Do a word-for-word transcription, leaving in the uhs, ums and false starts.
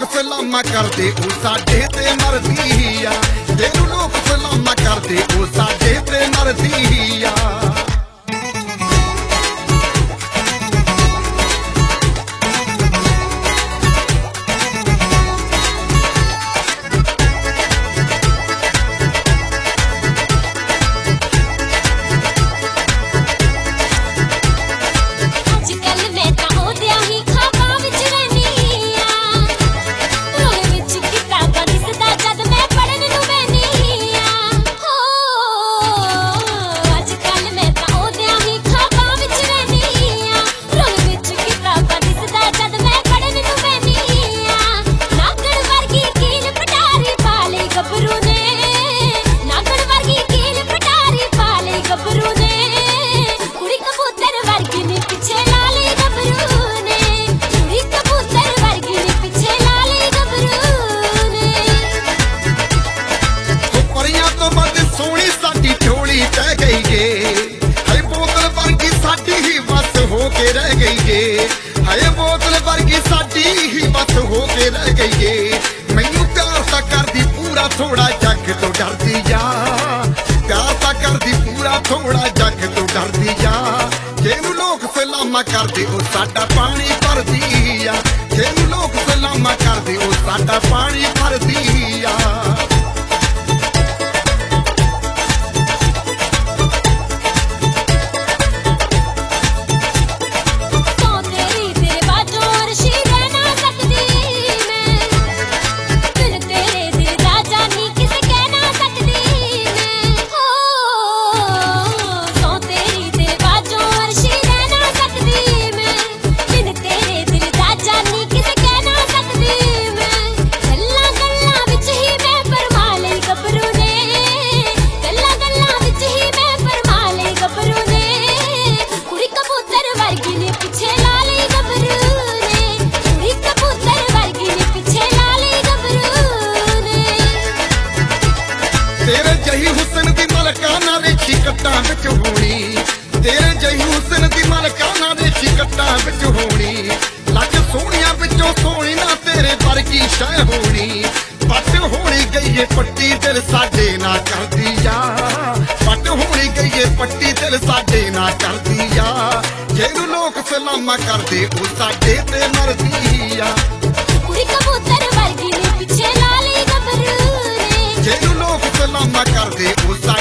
सलामा करदे ओ साडे ते मरदी आ जेनू लोग सलामा करदे ओ साडे ते मरदी आ रह गई जे हाय बोतल वर्गी साडी ही बस हो के रह गई जे मैनू प्यार ता करदी पूरा थोड़ा जग तो डरदी जा प्यार ता करदी पूरा थोड़ा जग तो डरदी जा जेनू लोग सलामा करदे ओ साडा पानी भरदी आ जेनू लोग सलामा करदे ओ साडा पानी भरदी आ तेरे जही हुसन दी मलकाना वेखी कट्टां विच होनी तेरे जही हुसन दी मलकाना वेखी कट्टां विच होनी लग सोहणियां विचों सोहणी ना तेरे वर्गी शै होनी पट होनी गई है पट्टी दिल साडे ना करदी जा पट होनी गई है पट्टी दिल साडे ना करदी जा जेनू लोग सलामा करदे ओ साडे ते मरदी आ कुड़ी कबूतर वर्गी ने पिछे ला लई गबरू ने जेनू लोग सलामा करदे ओ